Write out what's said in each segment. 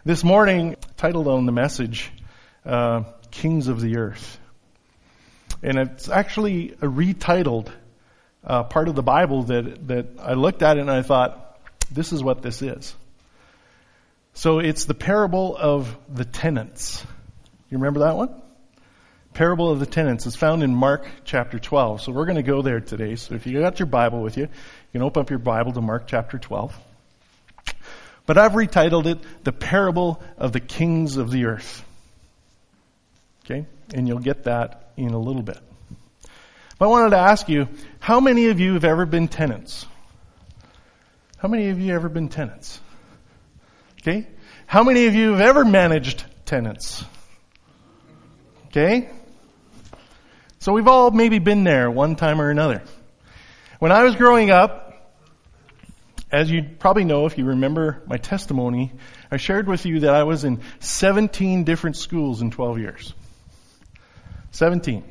This morning, titled on the message, Kings of the Earth. And it's actually a retitled part of the Bible that I looked at and I thought, this is what this is. So it's the parable of the tenants. You remember that one? Parable of the tenants. It's found in Mark chapter 12. So we're going to go there today. So if you got your Bible with you, you can open up your Bible to Mark chapter 12. But I've retitled it, The Parable of the Kings of the Earth. Okay? And you'll get that in a little bit. But I wanted to ask you, how many of you have ever been tenants? How many of you have ever been tenants? Okay? How many of you have ever managed tenants? Okay? So we've all maybe been there one time or another. When I was growing up, as you probably know if you remember my testimony, I shared with you that I was in 17 different schools in 12 years. 17.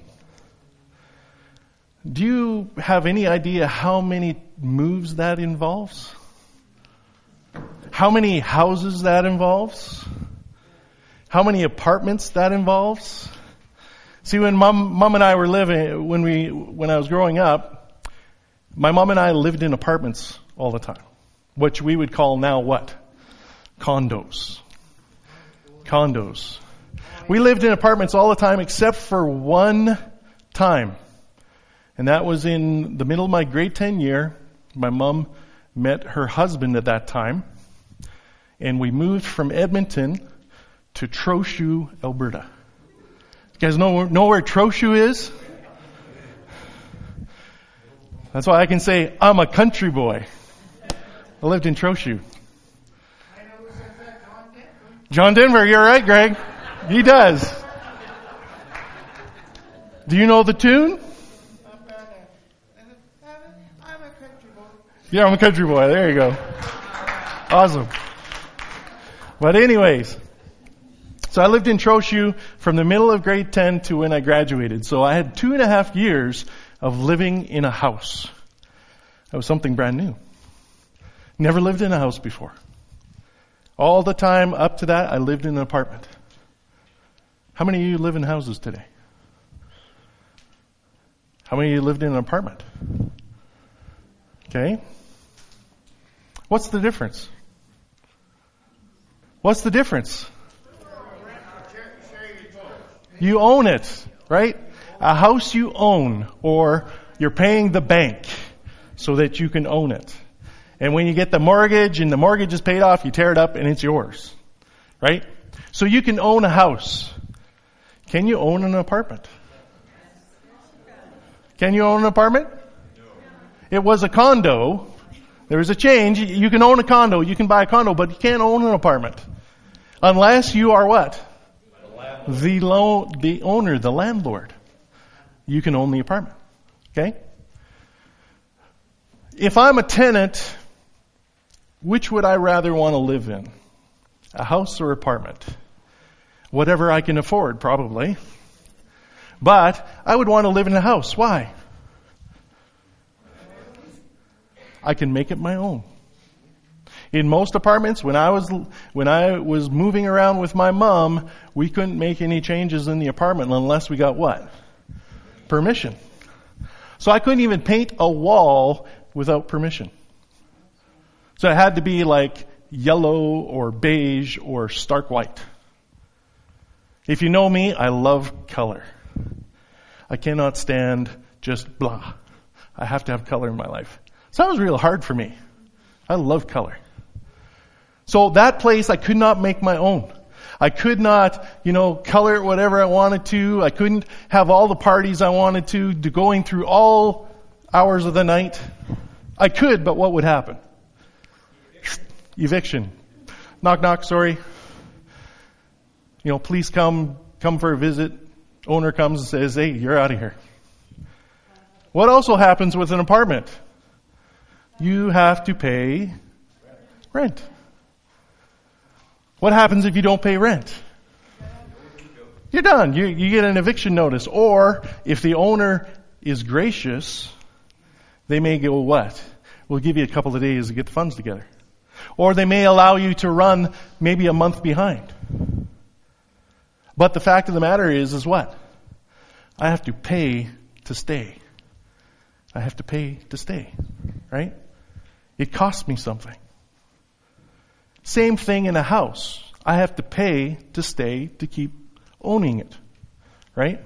Do you have any idea how many moves that involves? How many houses that involves? How many apartments that involves? See, when mom and I were living, when I was growing up, my mom and I lived in apartments all the time, which we would call now what? Condos. Condos. We lived in apartments all the time except for one time. And that was in the middle of my grade 10 year. My mom met her husband at that time. And we moved from Edmonton to Trochu, Alberta. You guys know where Trochu is? That's why I can say, I'm a country boy. I lived in Trochu. John Denver, you're right, Greg. He does. Do you know the tune? I'm a country boy. Yeah, I'm a country boy. There you go. Awesome. But anyways, so I lived in Trochu from the middle of grade 10 to when I graduated. So I had 2.5 years of living in a house. That was something brand new. Never lived in a house before. All the time up to that, I lived in an apartment. How many of you live in houses today? How many of you lived in an apartment? Okay. What's the difference? What's the difference? You own it, right? A house you own, or you're paying the bank so that you can own it. And when you get the mortgage and the mortgage is paid off, you tear it up and it's yours. Right? So you can own a house. Can you own an apartment? Can you own an apartment? It was a condo. There was a change. You can own a condo. You can buy a condo, but you can't own an apartment. Unless you are what? The owner, the landlord. You can own the apartment. Okay? If I'm a tenant, which would I rather want to live in? A house or apartment? Whatever I can afford, probably. But I would want to live in a house. Why? I can make it my own. In most apartments, when I was moving around with my mom, we couldn't make any changes in the apartment unless we got what? Permission. So I couldn't even paint a wall without permission. So it had to be like yellow or beige or stark white. If you know me, I love color. I cannot stand just blah. I have to have color in my life. So that was real hard for me. I love color. So that place I could not make my own. I could not, color it whatever I wanted to. I couldn't have all the parties I wanted to going through all hours of the night. I could, but what would happen? Eviction. Knock, knock, sorry. Police come for a visit. Owner comes and says, hey, you're out of here. What also happens with an apartment? You have to pay rent. What happens if you don't pay rent? You're done. You get an eviction notice. Or if the owner is gracious, they may go, what? We'll give you a couple of days to get the funds together. Or they may allow you to run maybe a month behind. But the fact of the matter is what? I have to pay to stay. I have to pay to stay, right? It costs me something. Same thing in a house. I have to pay to stay, to keep owning it, right?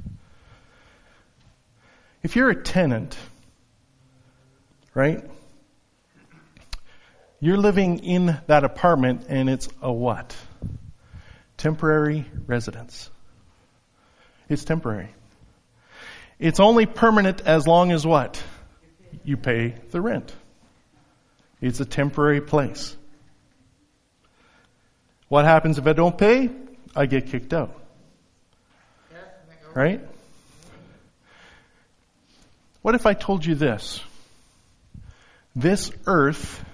If you're a tenant, right? You're living in that apartment and it's a what? Temporary residence. It's temporary. It's only permanent as long as what? You pay the rent. It's a temporary place. What happens if I don't pay? I get kicked out. Right? What if I told you this? This earth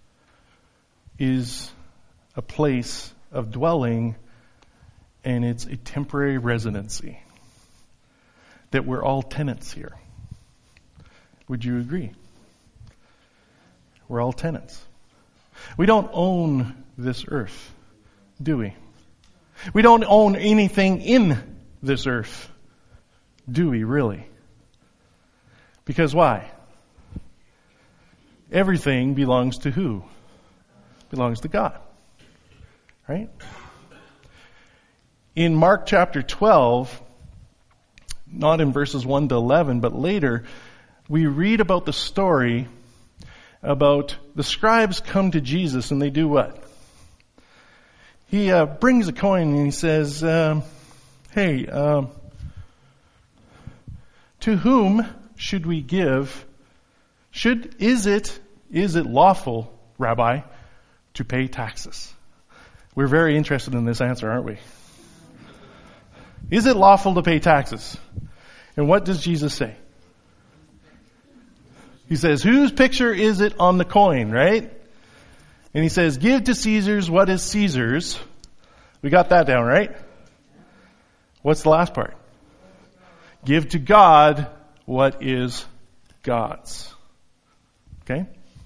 is a place of dwelling and it's a temporary residency. That we're all tenants here. Would you agree? We're all tenants. We don't own this earth, do we? We don't own anything in this earth, do we really? Because why? Everything belongs to who? Belongs to God. Right? In Mark chapter 12, not in verses 1 to 11, but later, we read about the story about the scribes come to Jesus and they do what? He brings a coin and he says, hey, to whom should we give? Is it lawful, Rabbi, to pay taxes? We're very interested in this answer, aren't we? Is it lawful to pay taxes? And what does Jesus say? He says, whose picture is it on the coin, right? And he says, give to Caesar's what is Caesar's. We got that down, right? What's the last part? Give to God what is God's. Okay?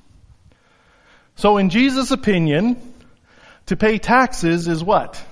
So in Jesus' opinion, to pay taxes is what?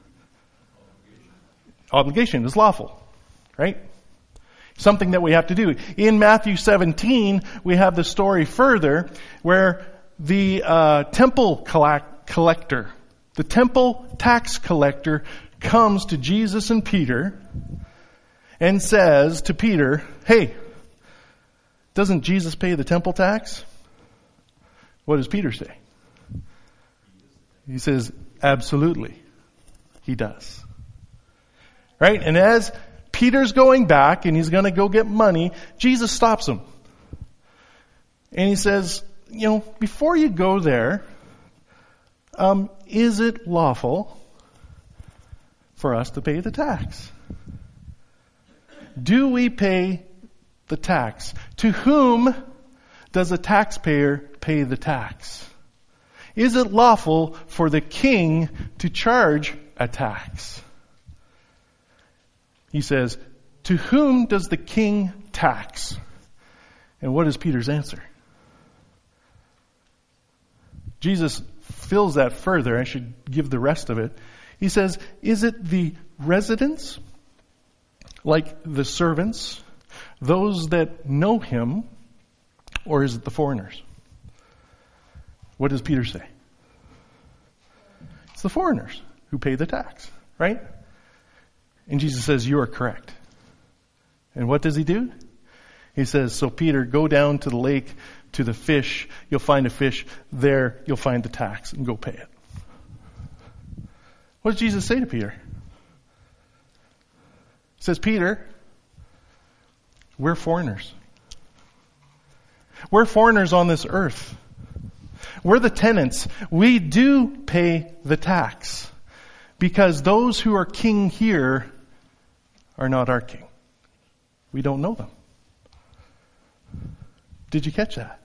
Obligation is lawful, right? Something that we have to do. In Matthew 17, we have the story further where the temple collector, the temple tax collector comes to Jesus and Peter and says to Peter, hey, doesn't Jesus pay the temple tax? What does Peter say? He says, absolutely, he does. Right? And as Peter's going back and he's going to go get money, Jesus stops him. And he says, before you go there, is it lawful for us to pay the tax? Do we pay the tax? To whom does a taxpayer pay the tax? Is it lawful for the king to charge a tax? He says, to whom does the king tax? And what is Peter's answer? Jesus fills that further. I should give the rest of it. He says, is it the residents, like the servants, those that know him, or is it the foreigners? What does Peter say? It's the foreigners who pay the tax, right? And Jesus says, you are correct. And what does he do? He says, so Peter, go down to the lake, to the fish. You'll find a fish. There, you'll find the tax and go pay it. What does Jesus say to Peter? He says, Peter, we're foreigners. We're foreigners on this earth. We're the tenants. We do pay the tax because those who are king here are not our king. We don't know them. Did you catch that?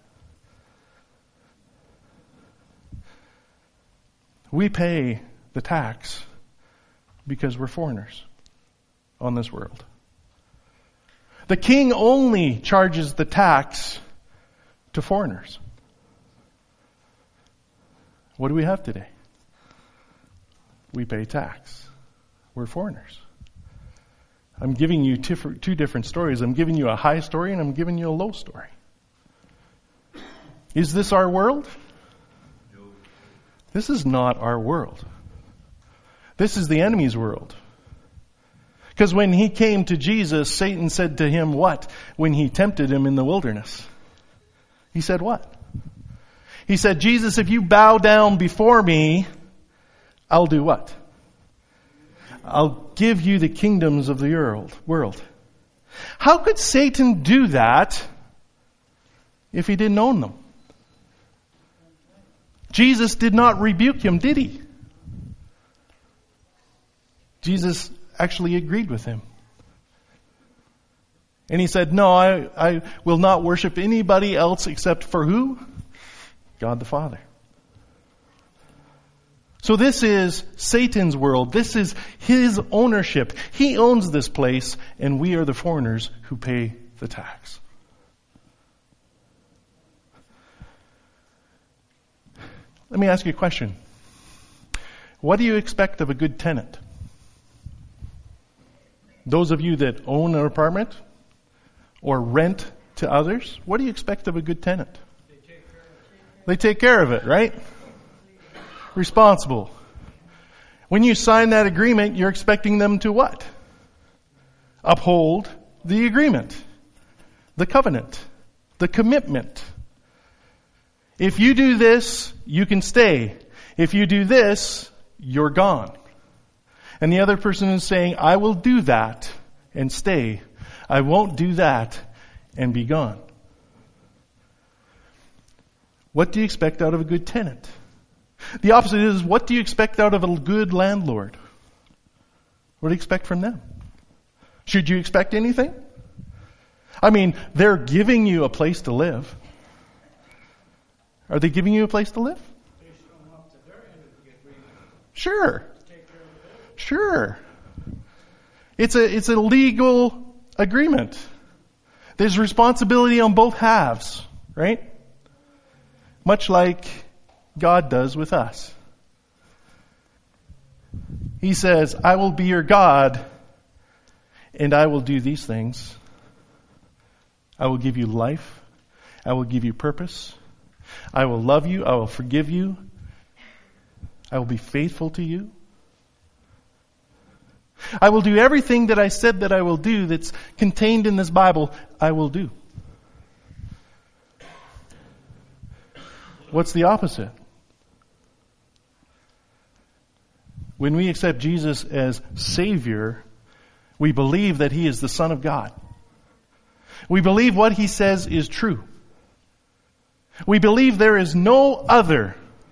We pay the tax because we're foreigners on this world. The king only charges the tax to foreigners. What do we have today? We pay tax. We're foreigners. I'm giving you two different stories. I'm giving you a high story and I'm giving you a low story. Is this our world? No. This is not our world. This is the enemy's world. Because when he came to Jesus, Satan said to him what? When he tempted him in the wilderness. He said what? He said, Jesus, if you bow down before me, I'll do what? I'll give you the kingdoms of the world. How could Satan do that if he didn't own them? Jesus did not rebuke him, did he? Jesus actually agreed with him. And he said, no, I will not worship anybody else except for who? God the Father. So this is Satan's world. This is his ownership. He owns this place, and we are the foreigners who pay the tax. Let me ask you a question. What do you expect of a good tenant? Those of you that own an apartment or rent to others, what do you expect of a good tenant? They take care of it, right? Responsible. When you sign that agreement, you're expecting them to what? Uphold the agreement, the covenant, the commitment. If you do this, you can stay. If you do this, you're gone. And the other person is saying, I will do that and stay. I won't do that and be gone. What do you expect out of a good tenant? The opposite is, what do you expect out of a good landlord? What do you expect from them? Should you expect anything? I mean, they're giving you a place to live. Are they giving you a place to live? Sure. Sure. It's a legal agreement. There's responsibility on both halves, right? Much like God does with us. He says, I will be your God, and I will do these things. I will give you life. I will give you purpose. I will love you. I will forgive you. I will be faithful to you. I will do everything that I said that I will do that's contained in this Bible, I will do. What's the opposite? When we accept Jesus as Savior, we believe that He is the Son of God. We believe what He says is true. We believe there is no other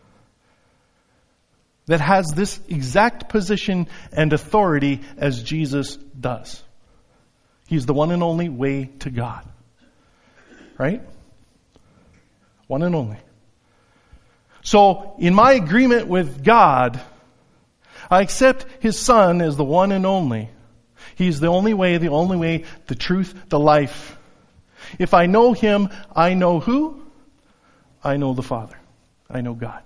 that has this exact position and authority as Jesus does. He's the one and only way to God. Right? One and only. So, in my agreement with God, I accept His Son as the one and only. He's the only way, the truth, the life. If I know Him, I know who? I know the Father. I know God.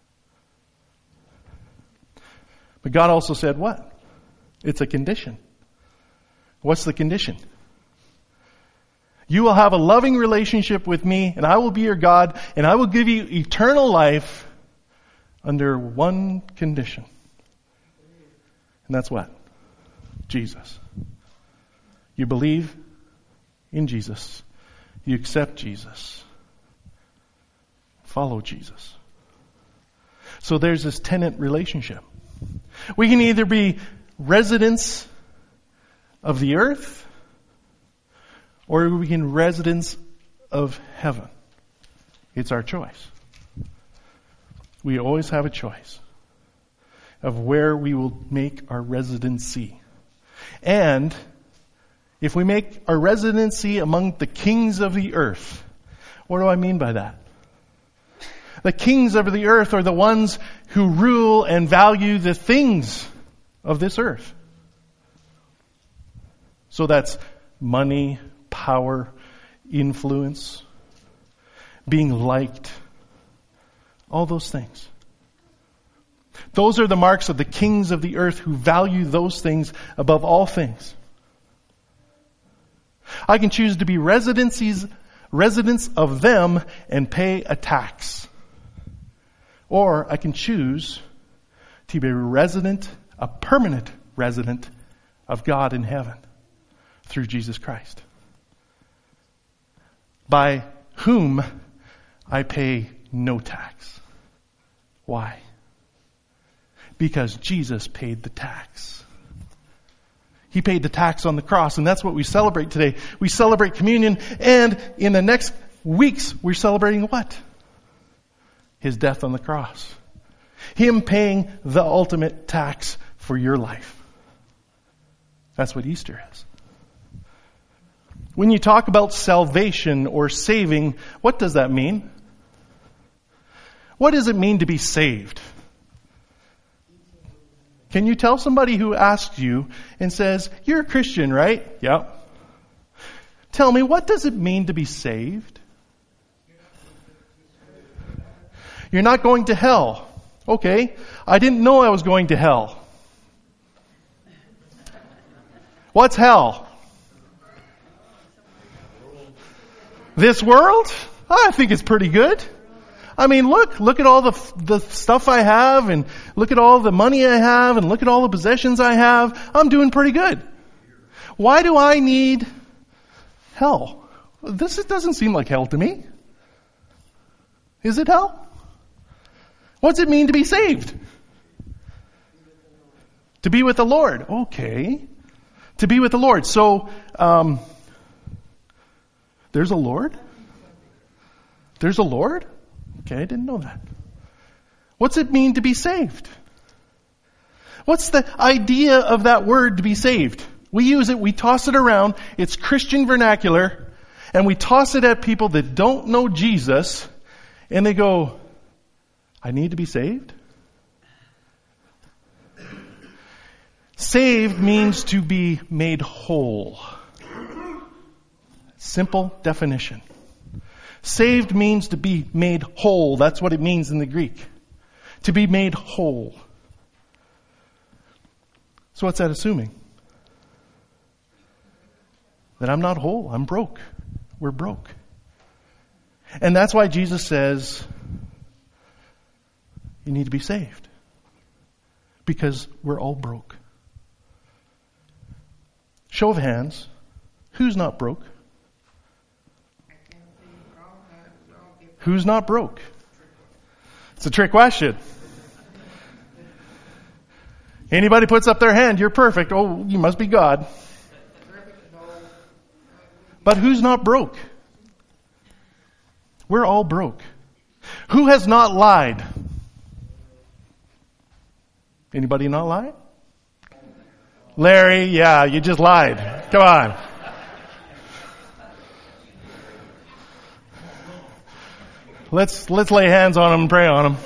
But God also said what? It's a condition. What's the condition? You will have a loving relationship with me, and I will be your God, and I will give you eternal life under one condition. And that's what? Jesus. You believe in Jesus. You accept Jesus. Follow Jesus. So there's this tenant relationship. We can either be residents of the earth, or we can residents of heaven. It's our choice. We always have a choice of where we will make our residency. And if we make our residency among the kings of the earth, what do I mean by that? The kings of the earth are the ones who rule and value the things of this earth. So that's money, power, influence, being liked, all those things. Those are the marks of the kings of the earth who value those things above all things. I can choose to be residents of them and pay a tax. Or I can choose to be a permanent resident of God in heaven through Jesus Christ, by whom I pay no tax. Why? Because Jesus paid the tax. He paid the tax on the cross, and that's what we celebrate today. We celebrate communion, and in the next weeks, we're celebrating what? His death on the cross. Him paying the ultimate tax for your life. That's what Easter is. When you talk about salvation or saving, what does that mean? What does it mean to be saved? Can you tell somebody who asks you and says, "You're a Christian, right?" "Yep." Tell me, what does it mean to be saved? You're not going to hell. Okay, I didn't know I was going to hell. What's hell? This world? I think it's pretty good. I mean, look at all the stuff I have, and look at all the money I have, and look at all the possessions I have. I'm doing pretty good. Why do I need hell? This doesn't seem like hell to me. Is it hell? What's it mean to be saved? To be with the Lord. Okay. To be with the Lord. So, there's a Lord? There's a Lord? Okay, I didn't know that. What's it mean to be saved? What's the idea of that word, to be saved? We use it, we toss it around. It's Christian vernacular, and we toss it at people that don't know Jesus, and they go, "I need to be saved?" Saved means to be made whole. Simple definition. Saved means to be made whole. That's what it means in the Greek. To be made whole. So what's that assuming? That I'm not whole. I'm broke. We're broke. And that's why Jesus says, you need to be saved. Because we're all broke. Show of hands. Who's not broke? Who's not broke? It's a trick question. Anybody puts up their hand, you're perfect. Oh, you must be God. But who's not broke? We're all broke. Who has not lied? Anybody not lied? Larry, yeah, you just lied. Come on. Let's lay hands on him and pray on him.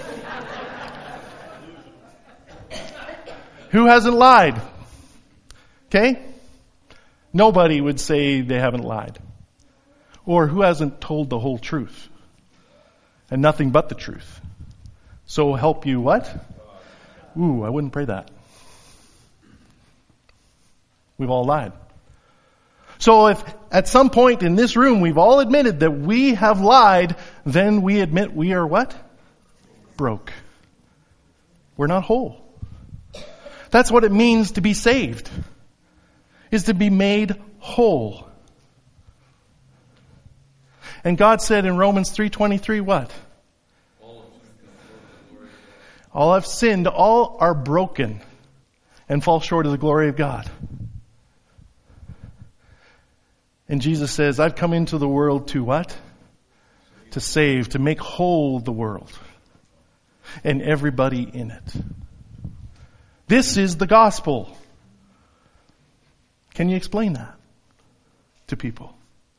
Who hasn't lied? Okay? Nobody would say they haven't lied. Or who hasn't told the whole truth? And nothing but the truth. So help you what? Ooh, I wouldn't pray that. We've all lied. So if at some point in this room we've all admitted that we have lied, then we admit we are what? Broke. We're not whole. That's what it means to be saved. Is to be made whole. And God said in Romans 3:23 what? All have sinned, all are broken and fall short of the glory of God. And Jesus says, I've come into the world to what? To save, to make whole the world. And everybody in it. This is the gospel. Can you explain that to people?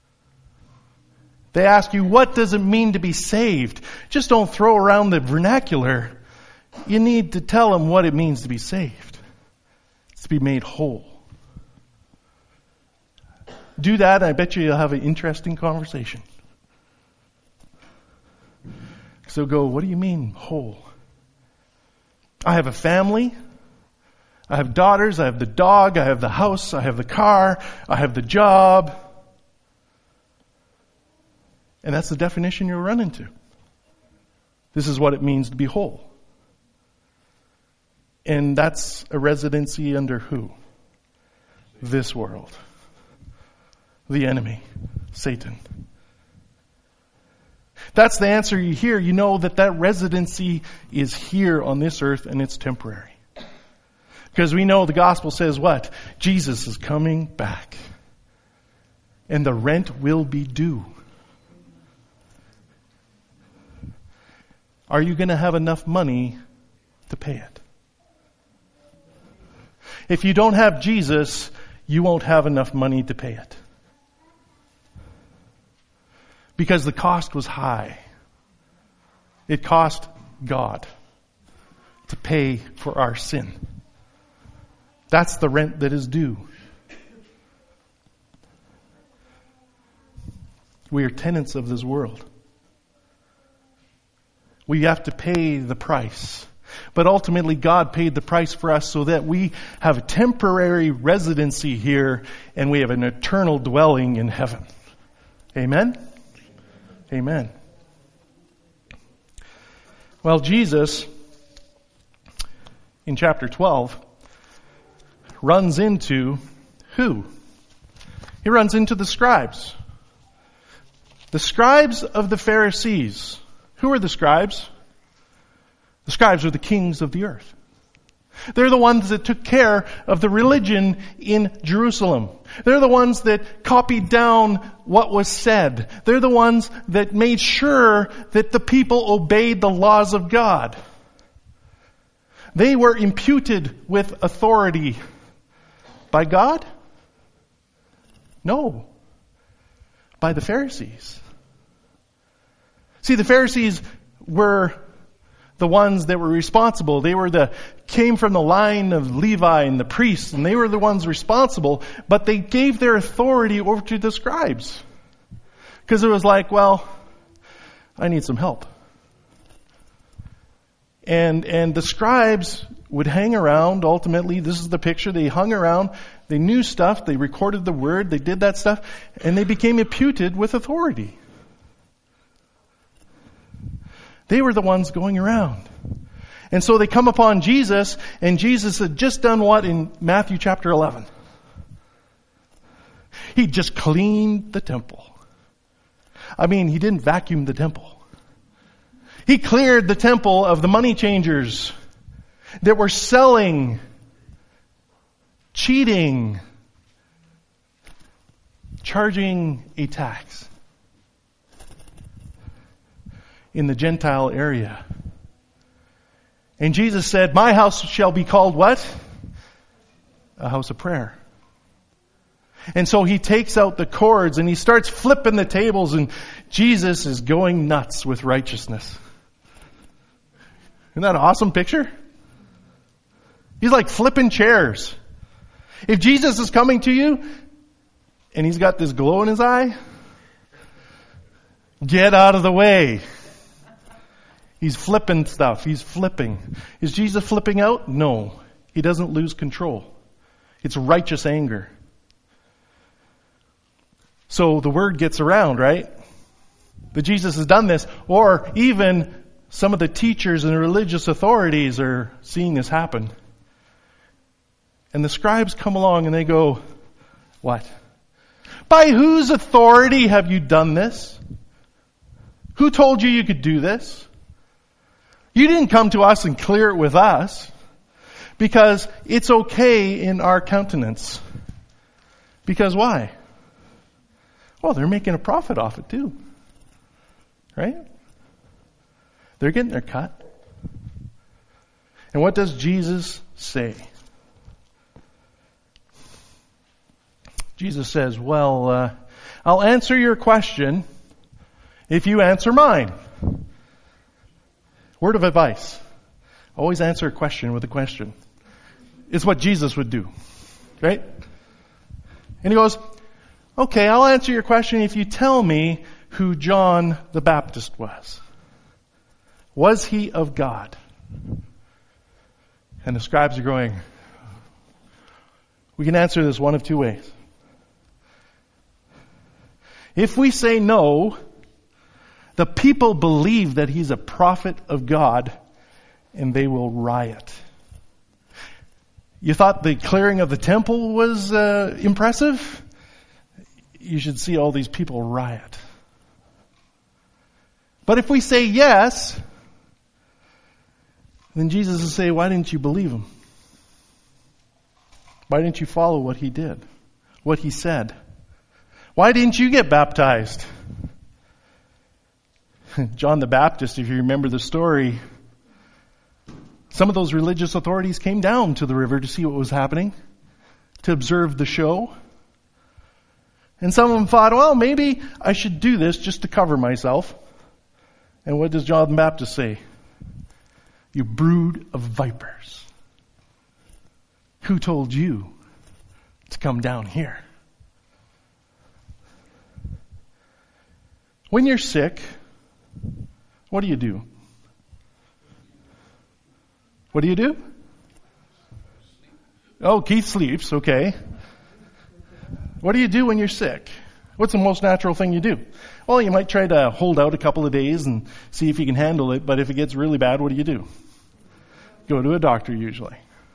They ask you, what does it mean to be saved? Just don't throw around the vernacular. You need to tell them what it means to be saved. It's to be made whole. Do that, and I bet you'll have an interesting conversation. So go, what do you mean whole? I have a family. I have daughters. I have the dog. I have the house. I have the car. I have the job. And that's the definition you'll run into. This is what it means to be whole. And that's a residency under who? This world. The enemy. Satan. That's the answer you hear. You know that residency is here on this earth and it's temporary. Because we know the gospel says what? Jesus is coming back. And the rent will be due. Are you going to have enough money to pay it? If you don't have Jesus, you won't have enough money to pay it. Because the cost was high. It cost God to pay for our sin. That's the rent that is due. We are tenants of this world. We have to pay the price. But ultimately, God paid the price for us so that we have a temporary residency here and we have an eternal dwelling in heaven. Amen? Amen. Well, Jesus, in chapter 12, runs into who? He runs into the scribes. The scribes of the Pharisees. Who are the scribes? The scribes are the kings of the earth. They're the ones that took care of the religion in Jerusalem. They're the ones that copied down what was said. They're the ones that made sure that the people obeyed the laws of God. They were imputed with authority by God? No. By the Pharisees. See, the Pharisees were the ones that were responsible. They came from the line of Levi and the priests, and they were the ones responsible, but they gave their authority over to the scribes. Because it was like, well, I need some help. And the scribes would hang around. Ultimately, this is the picture. They hung around. They knew stuff. They recorded the word. They did that stuff. And they became imputed with authority. They were the ones going around. And so they come upon Jesus, and Jesus had just done what in Matthew chapter 11? He just cleaned the temple. I mean, he didn't vacuum the temple. He cleared the temple of the money changers that were selling, cheating, charging a tax in the Gentile area. And Jesus said, my house shall be called what? A house of prayer. And so he takes out the cords and he starts flipping the tables, and Jesus is going nuts with righteousness. Isn't that an awesome picture? He's like flipping chairs. If Jesus is coming to you and he's got this glow in his eye, get out of the way. He's flipping stuff. He's flipping. Is Jesus flipping out? No. He doesn't lose control. It's righteous anger. So the word gets around, right? That Jesus has done this. Or even some of the teachers and religious authorities are seeing this happen. And the scribes come along and they go, what? By whose authority have you done this? Who told you could do this? You didn't come to us and clear it with us, because it's okay in our countenance. Because why? Well, they're making a profit off it too. Right? They're getting their cut. And what does Jesus say? Jesus says, well, I'll answer your question if you answer mine. Word of advice. Always answer a question with a question. It's what Jesus would do. Right? And he goes, okay, I'll answer your question if you tell me who John the Baptist was. Was he of God? And the scribes are going, we can answer this one of two ways. If we say no, the people believe that he's a prophet of God, and they will riot. You thought the clearing of the temple was impressive? You should see all these people riot. But if we say yes, then Jesus will say, why didn't you believe him? Why didn't you follow what he did? What he said? Why didn't you get baptized? John the Baptist, if you remember the story, some of those religious authorities came down to the river to see what was happening, to observe the show. And some of them thought, well, maybe I should do this just to cover myself. And what does John the Baptist say? You brood of vipers. Who told you to come down here? When you're sick, what do? What do? Oh, Keith sleeps, okay. What do you do when you're sick? What's the most natural thing you do? Well, you might try to hold out a couple of days and see if you can handle it, but if it gets really bad, what do? Go to a doctor usually.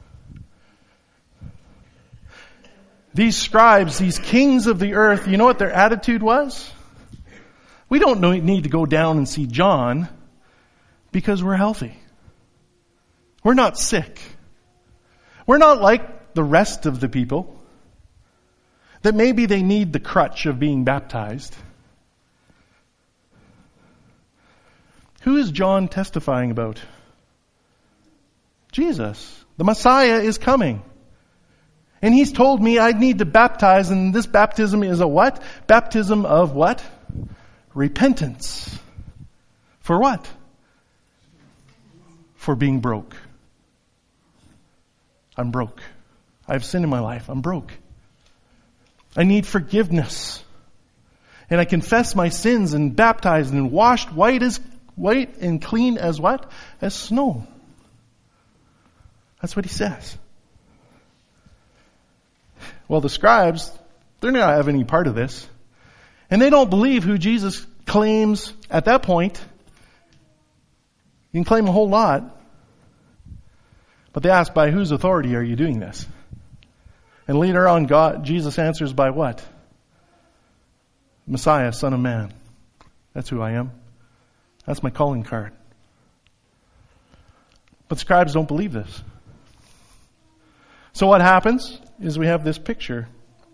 These scribes, these kings of the earth, you know what their attitude was? We don't need to go down and see John because we're healthy. We're not sick. We're not like the rest of the people that maybe they need the crutch of being baptized. Who is John testifying about? Jesus. The Messiah is coming. And he's told me I need to baptize, and this baptism is a what? Baptism of what? Repentance. For what? For being broke. I'm broke. I have sin in my life. I'm broke. I need forgiveness. And I confess my sins and baptized and washed white and clean as what? As snow. That's what he says. Well, the scribes, they're not going to have any part of this. And they don't believe who Jesus claims at that point. You can claim a whole lot. But they ask, by whose authority are you doing this? And later on, Jesus answers by what? Messiah, Son of Man. That's who I am. That's my calling card. But scribes don't believe this. So what happens is we have this picture.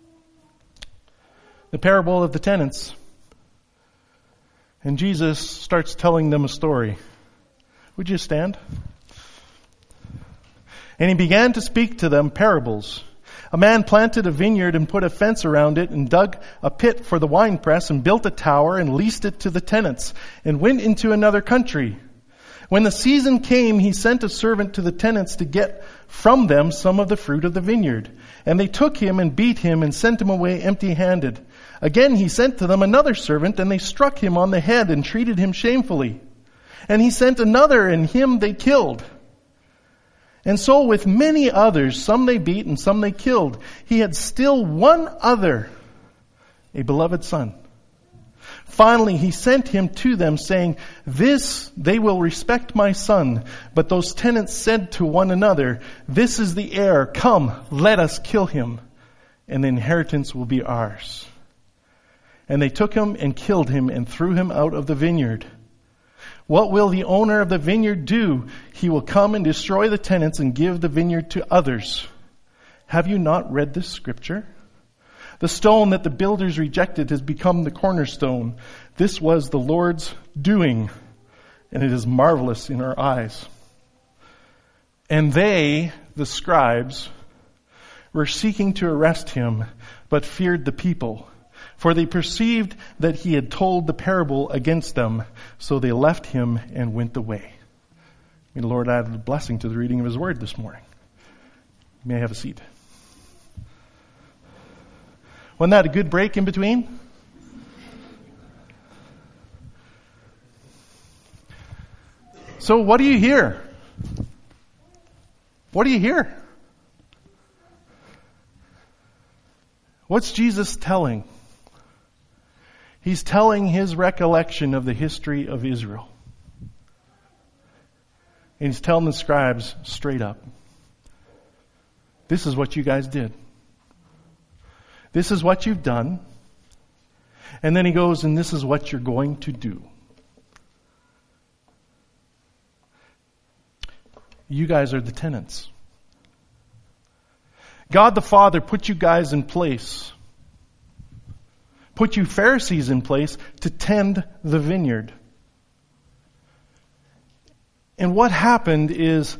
The parable of the tenants. And Jesus starts telling them a story. Would you stand? And he began to speak to them parables. A man planted a vineyard and put a fence around it and dug a pit for the winepress and built a tower and leased it to the tenants and went into another country. When the season came, he sent a servant to the tenants to get from them some of the fruit of the vineyard. And they took him and beat him and sent him away empty-handed. Again he sent to them another servant, and they struck him on the head and treated him shamefully. And he sent another, and him they killed. And so with many others, some they beat and some they killed. He had still one other, a beloved son. Finally, he sent him to them, saying, "This they will respect my son." But those tenants said to one another, "This is the heir. Come, let us kill him, and the inheritance will be ours." And they took him and killed him and threw him out of the vineyard. What will the owner of the vineyard do? He will come and destroy the tenants and give the vineyard to others. Have you not read this scripture? The stone that the builders rejected has become the cornerstone. This was the Lord's doing, and it is marvelous in our eyes. And they, the scribes, were seeking to arrest him, but feared the people, for they perceived that he had told the parable against them. So they left him and went away. May the Lord add a blessing to the reading of his word this morning. You may have a seat. Wasn't that a good break in between? So what do you hear? What do you hear? What's Jesus telling? He's telling his recollection of the history of Israel. And he's telling the scribes straight up, this is what you guys did. This is what you've done. And then he goes, and this is what you're going to do. You guys are the tenants. God the Father put you guys in place. Put you Pharisees in place to tend the vineyard. And what happened is,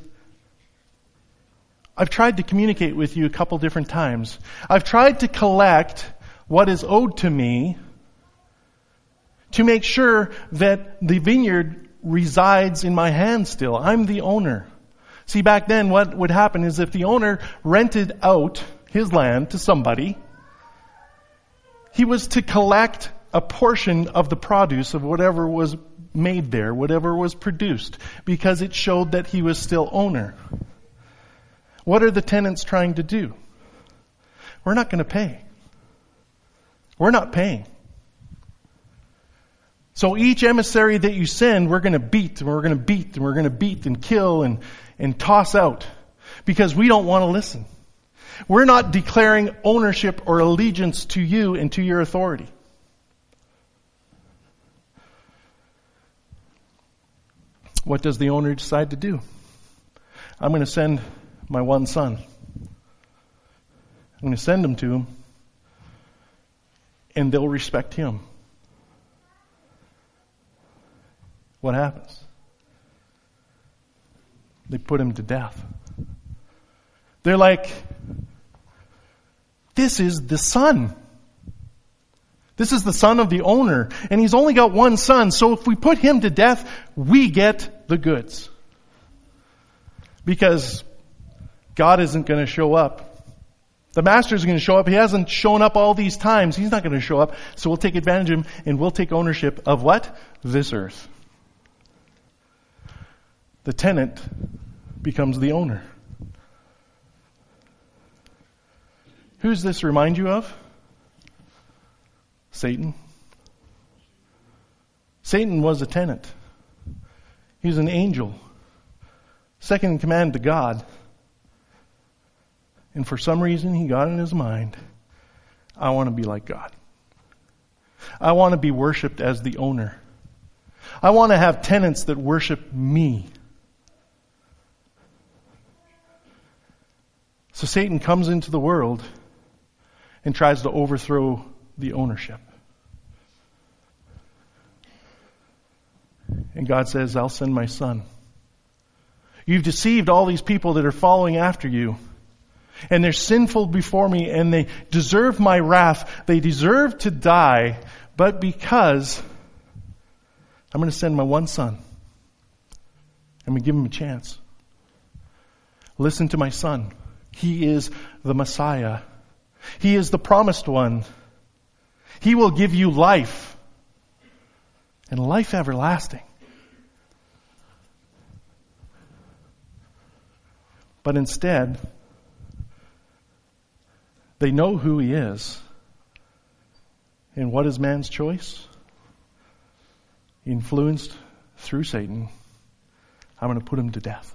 I've tried to communicate with you a couple different times. I've tried to collect what is owed to me to make sure that the vineyard resides in my hands still. I'm the owner. See, back then what would happen is if the owner rented out his land to somebody, he was to collect a portion of the produce of whatever was made there, whatever was produced, because it showed that he was still owner. What are the tenants trying to do? We're not going to pay. We're not paying. So each emissary that you send, we're going to beat, and we're going to beat, and we're going to beat and kill and toss out, because we don't want to listen. We're not declaring ownership or allegiance to you and to your authority. What does the owner decide to do? I'm going to send my one son. I'm going to send him to him, and they'll respect him. What happens? They put him to death. They're like, this is the son. This is the son of the owner, and he's only got one son, so if we put him to death, we get the goods. Because God isn't going to show up. The master's going to show up. He hasn't shown up all these times. He's not going to show up, so we'll take advantage of him, and we'll take ownership of what? This earth. The tenant becomes the owner. Who's this remind you of? Satan. Satan was a tenant. He was an angel, second in command to God. And for some reason he got in his mind, I want to be like God. I want to be worshipped as the owner. I want to have tenants that worship me. So Satan comes into the world and tries to overthrow the ownership. And God says, I'll send my son. You've deceived all these people that are following after you. And they're sinful before me, and they deserve my wrath. They deserve to die. But because I'm going to send my one son, I'm going to give him a chance. Listen to my son. He is the Messiah. He is the promised one. He will give you life, and life everlasting. But instead, they know who he is. And what is man's choice? Influenced through Satan, I'm going to put him to death.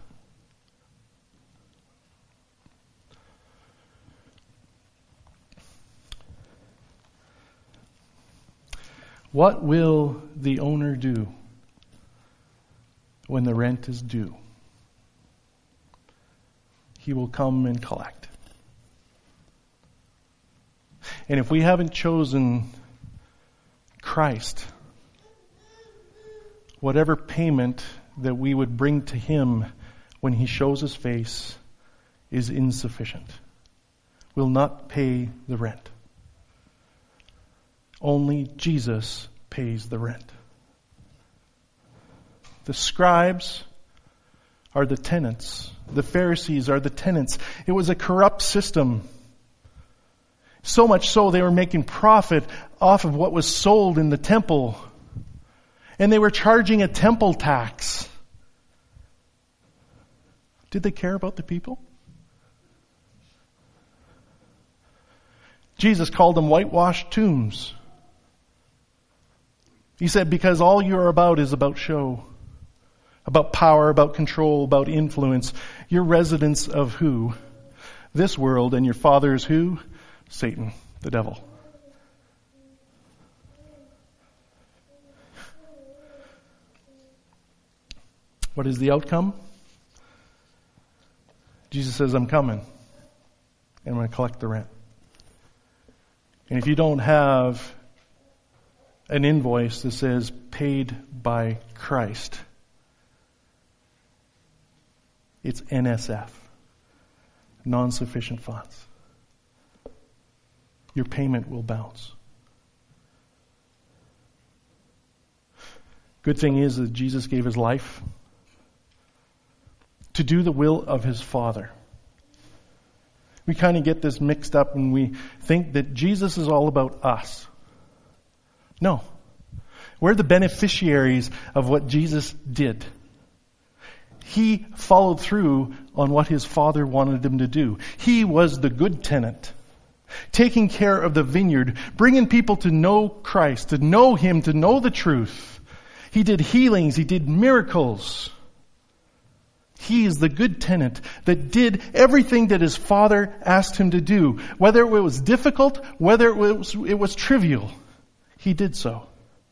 What will the owner do when the rent is due? He will come and collect. And if we haven't chosen Christ, whatever payment that we would bring to him when he shows his face is insufficient. Will not pay the rent. Only Jesus pays the rent. The scribes are the tenants. The Pharisees are the tenants. It was a corrupt system. So much so they were making profit off of what was sold in the temple. And they were charging a temple tax. Did they care about the people? Jesus called them whitewashed tombs. He said, because all you're about is about show, about power, about control, about influence. You're residents of who? This world, and your father is who? Satan, the devil. What is the outcome? Jesus says, I'm coming, and I'm going to collect the rent. And if you don't have an invoice that says paid by Christ, it's NSF, non-sufficient funds. Your payment will bounce. Good thing is that Jesus gave his life to do the will of his Father. We kind of get this mixed up and we think that Jesus is all about us. No. We're the beneficiaries of what Jesus did. He followed through on what his Father wanted him to do. He was the good tenant, taking care of the vineyard, bringing people to know Christ, to know him, to know the truth. He did healings. He did miracles. He is the good tenant that did everything that his Father asked him to do. Whether it was difficult, whether it was trivial, he did so.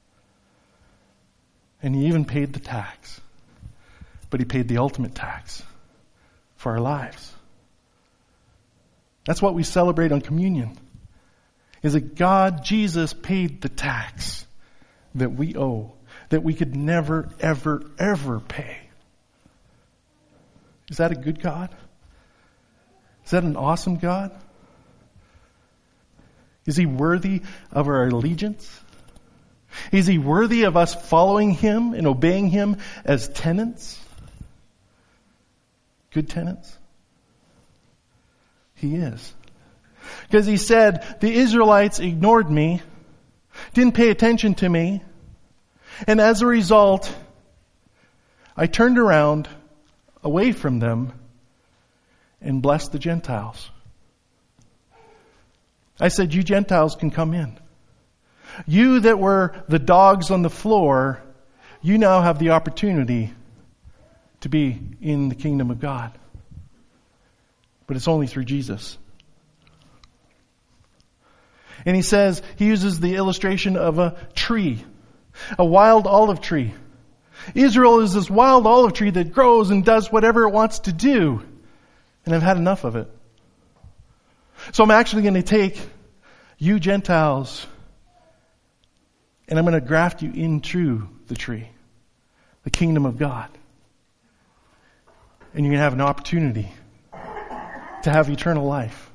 And he even paid the tax. But he paid the ultimate tax for our lives. That's what we celebrate on communion. Is that God, Jesus, paid the tax that we owe, that we could never, ever, ever pay. Is that a good God? Is that an awesome God? Is he worthy of our allegiance? Is he worthy of us following him and obeying him as tenants? Good tenants? He is. Because he said, the Israelites ignored me, didn't pay attention to me, and as a result, I turned around away from them and blessed the Gentiles. I said, you Gentiles can come in. You that were the dogs on the floor, you now have the opportunity to be in the kingdom of God. But it's only through Jesus. And he says, he uses the illustration of a tree, a wild olive tree. Israel is this wild olive tree that grows and does whatever it wants to do. And I've had enough of it. So I'm actually going to take you Gentiles and I'm going to graft you into the tree, the kingdom of God. And you're going to have an opportunity to have eternal life.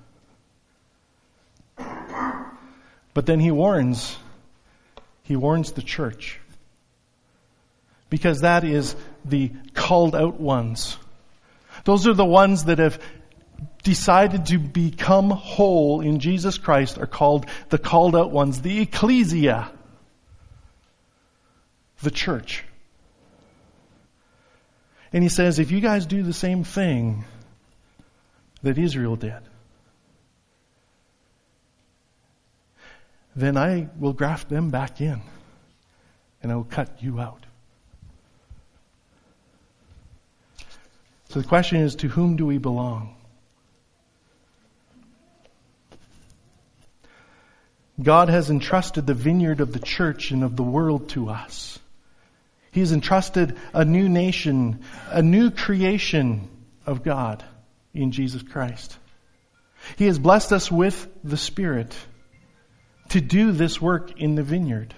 But then he warns the church. Because that is the called out ones. Those are the ones that have decided to become whole in Jesus Christ are called the called out ones, the ecclesia, the church. And he says, if you guys do the same thing that Israel did, then I will graft them back in and I will cut you out. So the question is, to whom do we belong? God has entrusted the vineyard of the church and of the world to us. He has entrusted a new nation, a new creation of God in Jesus Christ. He has blessed us with the Spirit to do this work in the vineyard.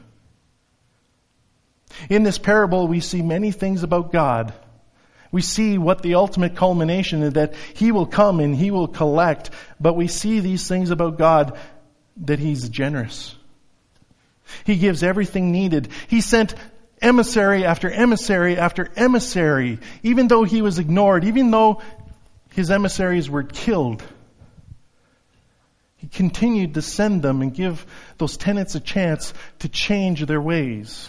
In this parable, we see many things about God. We see what the ultimate culmination is, that He will come and He will collect. But we see these things about God, that He's generous. He gives everything needed. He sent emissary after emissary after emissary, even though He was ignored, even though His emissaries were killed. He continued to send them and give those tenants a chance to change their ways.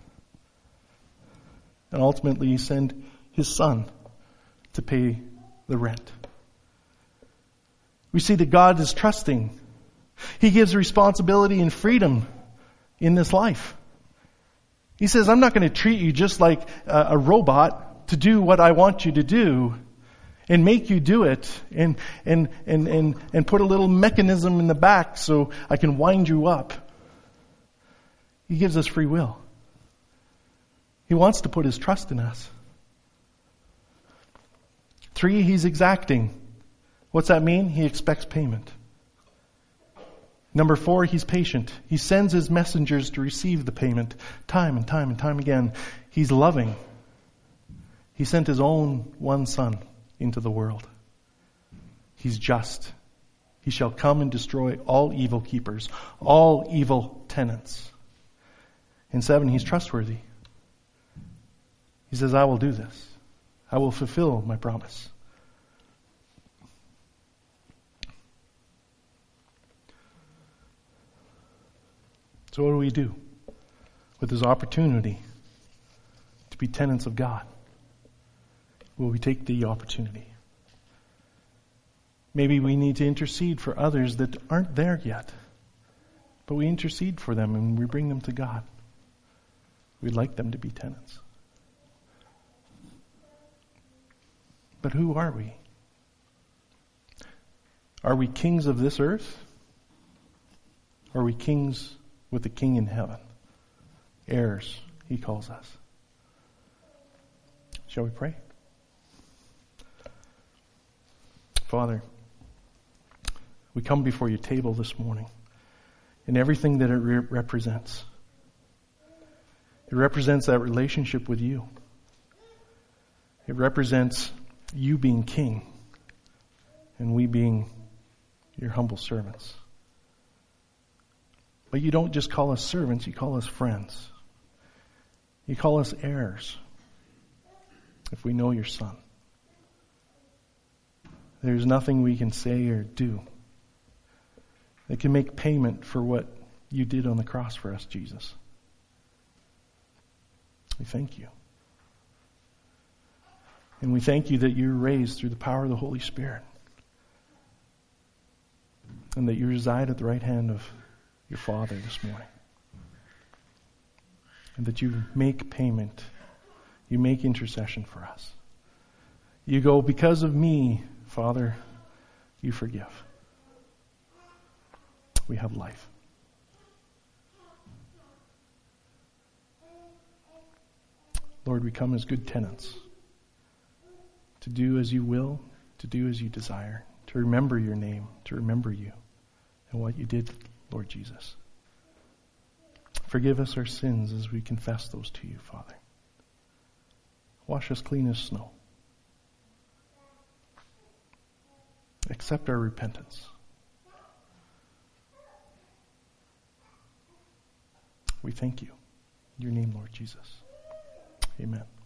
And ultimately He sent His Son to pay the rent. We see that God is trusting He gives responsibility and freedom in this life. He says, I'm not going to treat you just like a robot to do what I want you to do and make you do it and put a little mechanism in the back so I can wind you up. He gives us free will. He wants to put his trust in us. 3, he's exacting. What's that mean? He expects payment. Number 4, he's patient. He sends his messengers to receive the payment time and time and time again. He's loving. He sent his own one Son into the world. He's just. He shall come and destroy all evil keepers, all evil tenants. And 7, he's trustworthy. He says, I will do this. I will fulfill my promise. So what do we do with this opportunity to be tenants of God? Will we take the opportunity? Maybe we need to intercede for others that aren't there yet. But we intercede for them and we bring them to God. We'd like them to be tenants. But who are we? Are we kings of this earth? Are we kings with the King in heaven? Heirs, he calls us. Shall we pray? Father, we come before your table this morning and everything that it represents. It represents that relationship with you. It represents you being king and we being your humble servants. But you don't just call us servants, you call us friends. You call us heirs if we know your Son. There's nothing we can say or do that can make payment for what you did on the cross for us, Jesus. We thank you. And we thank you that you're raised through the power of the Holy Spirit. And that you reside at the right hand of your Father this morning. And that you make payment. You make intercession for us. You go, because of me, Father, you forgive. We have life. Lord, we come as good tenants to do as you will, to do as you desire, to remember your name, to remember you and what you did, Lord Jesus. Forgive us our sins as we confess those to you, Father. Wash us clean as snow. Accept our repentance. We thank you. In your name, Lord Jesus. Amen.